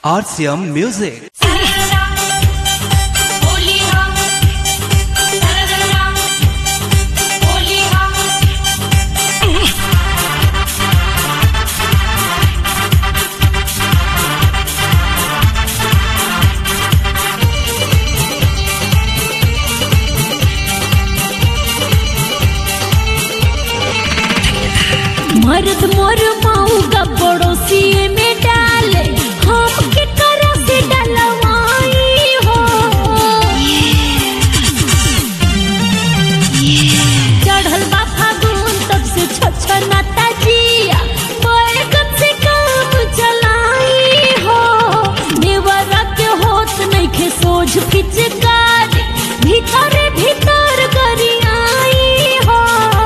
RCM Music. मर्द मोर माऊ का पड़ोसी में डाले हम के करा से डलवाई हो चढ़ल बा फागुन तब से छछनाता जिया बैगन से काम चलाई हो देवरा के होत नहीं खे सोझ पिचकारी भीतर भीतर गरियाई हो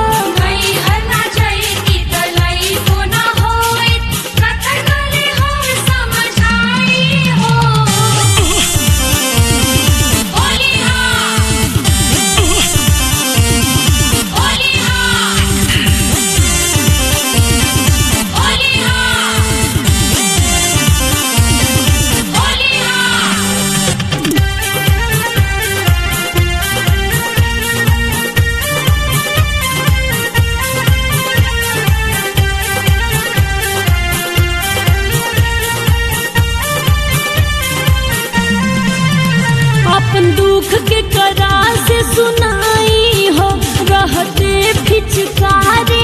अपन दुख के करा से सुनाई हो रहते फिचकारी